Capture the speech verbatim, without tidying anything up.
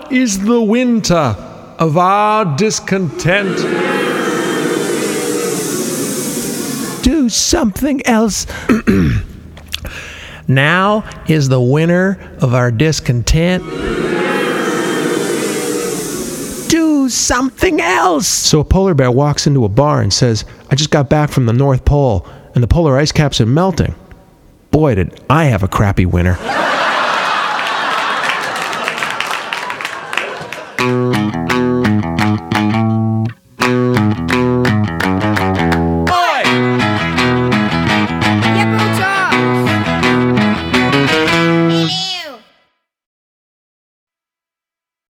is the winter of our discontent. Do something else. Now is the winter of our discontent. Do something else. So a polar bear walks into a bar and says, I just got back from the North Pole, and the polar ice caps are melting. Boy, did I have a crappy winter.